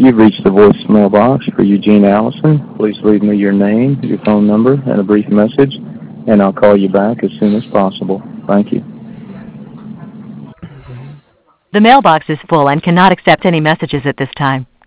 You've reached the voicemail box for Eugene Allison. Please leave me your name, your phone number, and a brief message, and I'll call you back as soon as possible. Thank you. The mailbox is full and cannot accept any messages at this time.